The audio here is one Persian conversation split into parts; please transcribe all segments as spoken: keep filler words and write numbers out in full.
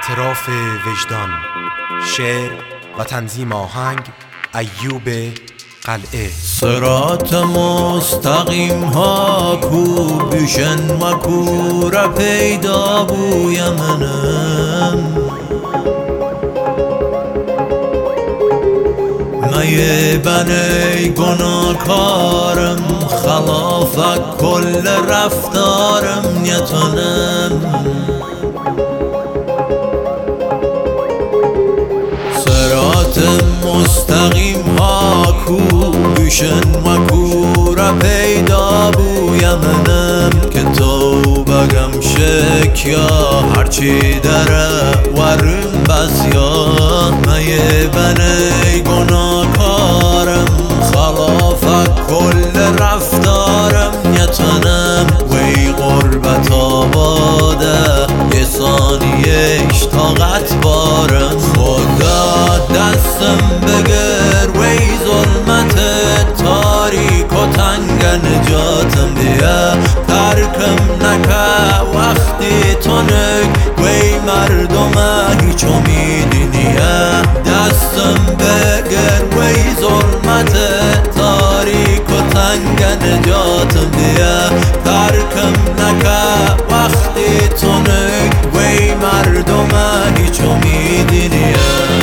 اعتراف وجدان. شعر و تنظیم آهنگ ایوب قلعه. صراط مستقیم ها کو بیشن و کور پیدا بوی منم مایه بنی گناهکارم خلاف کل رفتارم نیتونم صراط مستقیم ها کو بیشن و کور پیدا بوی منم که تو بگم شکیا هرچی داره ورم بزیا مایه بنی گناهکارم خلاف کل رفتارم نیتونم وی غربت آباده یه ثانیهش طاقت بارم خدا دستم بگر وی ظلمت تاریک و تنگ نجاتم دیه ترکم نکه وقتی تو نگ وی مردم هیچ امیدی نیه دستم بگر وی ظلمت تاریک و تنگ نجاتم دیه ترکم نکه وقتی تو نگ وی مردم هیچ امیدی نیه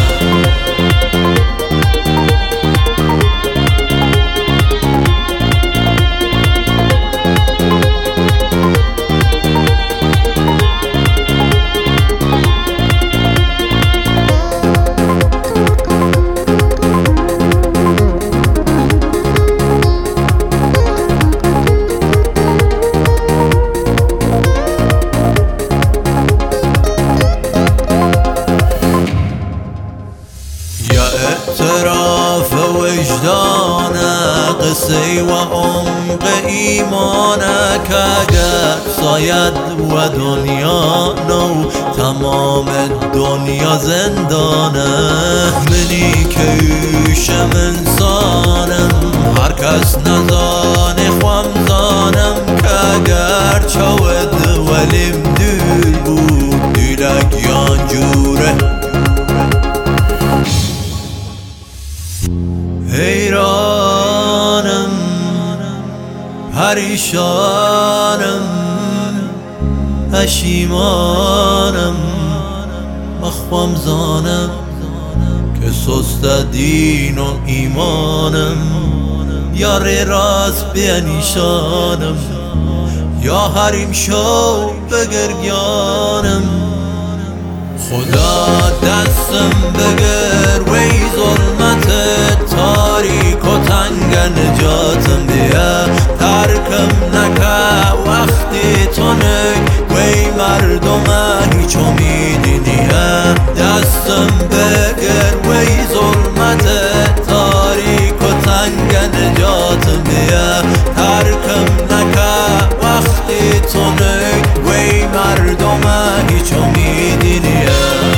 اعتراف وجدانه قصه و عمق ایمانه که اگر ساید و دنیا نو تمام دنیا زندانه منی که ایشم انسانم هر کس نزانه خوام زانم که اگر چود ولیم دل بود دیلک یان جوره حیرانم پریشانم پشیمانم مخوام زانم که سست دین و ایمانم یار راست بینیشانم یا حریم شو بگرگیانم خدا دستم بگر وی ظلمت تاریک و تنگ نجاتم دیه ترکم نکه وقتی تو نگ وی مردم هیچ امیدی نیه دستم بگر وی ظلمت تاریک و تنگ نجاتم دیه ترکم نکه وقتی تو نگ وی مردم هیچ امیدی نیه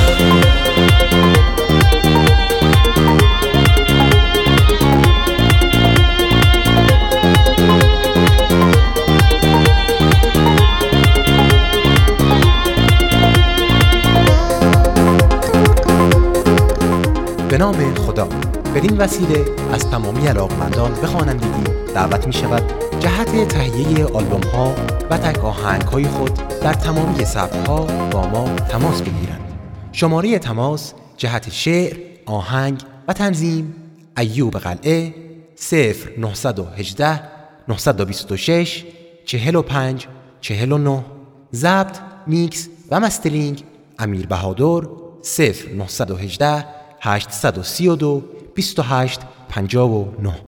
به نام خدا. بدین وسیله از تمامی علاقمندان به خوانندگی دعوت می شود جهت تهیه آلبوم ها و تک آهنگ های خود در تمامی سبک ها با ما تماس بگیرند. شماره تماس جهت شعر، آهنگ و تنظیم ایوب قلعه صفر نه یک هشت نه دو شش چهل و پنج چهل و نه. ضبط، میکس و مسترینگ امیر بهادر صفر نه یک هشت هشت سه دو دو بیست و هشت پنجاه و نه.